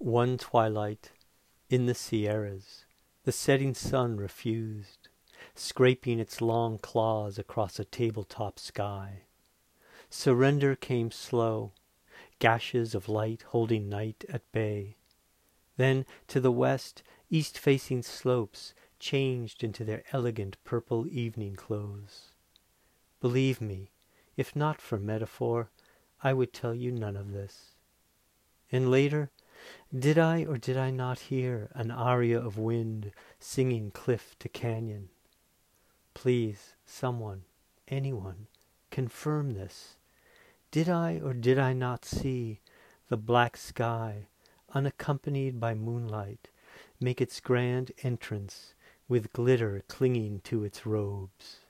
One twilight in the Sierras, the setting sun refused, scraping its long claws across a tabletop sky. Surrender came slow, gashes of light holding night at bay. Then to the west, east-facing slopes changed into their elegant purple evening clothes. Believe me, if not for metaphor, I would tell you none of this. And later, did I or did I not hear an aria of wind singing cliff to canyon? Please, someone, anyone, confirm this. Did I or did I not see the black sky, unaccompanied by moonlight, make its grand entrance with glitter clinging to its robes?